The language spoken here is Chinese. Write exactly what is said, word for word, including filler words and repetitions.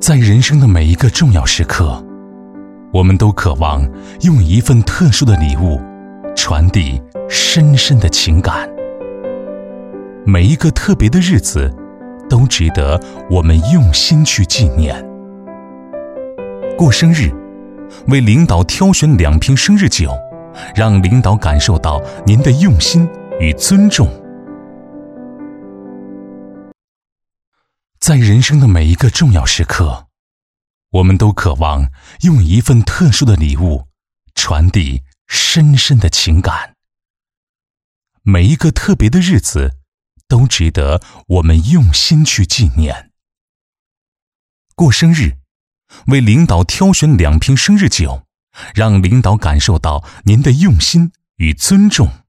在人生的每一个重要时刻，我们都渴望用一份特殊的礼物传递深深的情感。每一个特别的日子都值得我们用心去纪念。过生日，为领导挑选两瓶生日酒，让领导感受到您的用心与尊重。在人生的每一个重要时刻，我们都渴望用一份特殊的礼物传递深深的情感。每一个特别的日子都值得我们用心去纪念。过生日，为领导挑选两瓶生日酒，让领导感受到您的用心与尊重。